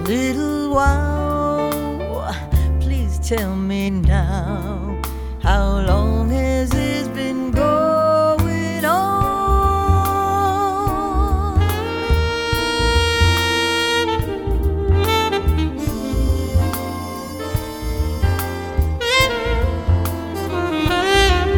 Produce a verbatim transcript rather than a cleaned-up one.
Little while, please tell me now, how long